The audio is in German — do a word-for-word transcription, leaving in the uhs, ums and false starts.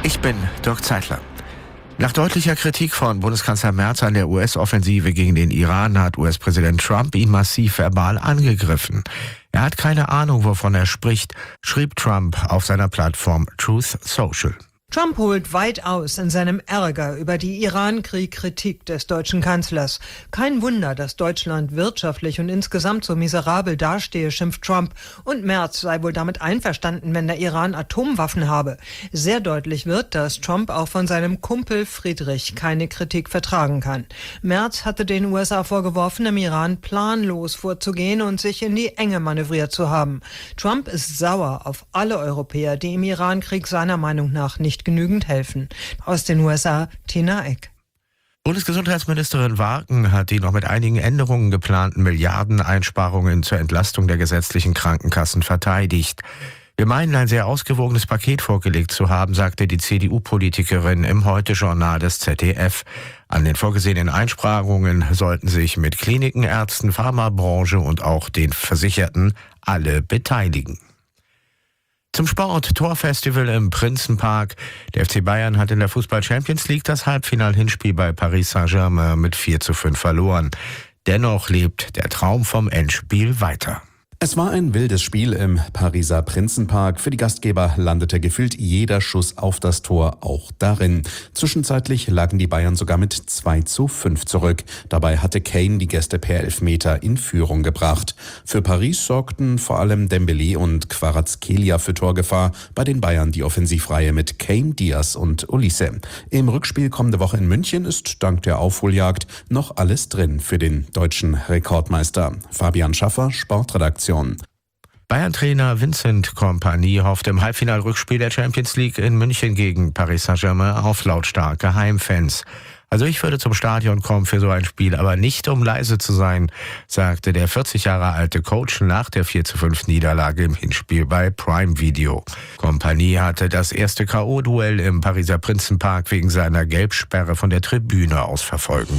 Ich bin Dirk Zeitler. Nach deutlicher Kritik von Bundeskanzler Merz an der U S-Offensive gegen den Iran hat U S-Präsident Trump ihn massiv verbal angegriffen. Er hat keine Ahnung, wovon er spricht, schrieb Trump auf seiner Plattform Truth Social. Trump holt weit aus in seinem Ärger über die Iran-Krieg-Kritik des deutschen Kanzlers. Kein Wunder, dass Deutschland wirtschaftlich und insgesamt so miserabel dastehe, schimpft Trump. Und Merz sei wohl damit einverstanden, wenn der Iran Atomwaffen habe. Sehr deutlich wird, dass Trump auch von seinem Kumpel Friedrich keine Kritik vertragen kann. Merz hatte den U S A vorgeworfen, im Iran planlos vorzugehen und sich in die Enge manövriert zu haben. Trump ist sauer auf alle Europäer, die im Iran-Krieg seiner Meinung nach nicht genügend helfen. Aus den U S A, Tina Eck. Bundesgesundheitsministerin Warken hat die noch mit einigen Änderungen geplanten Milliardeneinsparungen zur Entlastung der gesetzlichen Krankenkassen verteidigt. Wir meinen, ein sehr ausgewogenes Paket vorgelegt zu haben, sagte die C D U-Politikerin im Heute-Journal des Z D F. An den vorgesehenen Einsparungen sollten sich mit Kliniken, Ärzten, Pharmabranche und auch den Versicherten alle beteiligen. Zum Sport, Torfestival im Prinzenpark. Der F C Bayern hat in der Fußball-Champions League das Halbfinal-Hinspiel bei Paris Saint-Germain mit vier zu fünf verloren. Dennoch lebt der Traum vom Endspiel weiter. Es war ein wildes Spiel im Pariser Prinzenpark. Für die Gastgeber landete gefühlt jeder Schuss auf das Tor auch darin. Zwischenzeitlich lagen die Bayern sogar mit zwei zu fünf zurück. Dabei hatte Kane die Gäste per Elfmeter in Führung gebracht. Für Paris sorgten vor allem Dembélé und Kvaratskhelia für Torgefahr. Bei den Bayern die Offensivreihe mit Kane, Diaz und Olise. Im Rückspiel kommende Woche in München ist dank der Aufholjagd noch alles drin für den deutschen Rekordmeister. Fabian Schaffer, Sportredaktion. Bayern-Trainer Vincent Kompany hofft im Halbfinal-Rückspiel der Champions League in München gegen Paris Saint-Germain auf lautstarke Heimfans. Also ich würde zum Stadion kommen für so ein Spiel, aber nicht um leise zu sein, sagte der vierzig Jahre alte Coach nach der vier zu fünf Niederlage im Hinspiel bei Prime Video. Kompany hatte das erste K O-Duell im Pariser Prinzenpark wegen seiner Gelbsperre von der Tribüne aus verfolgen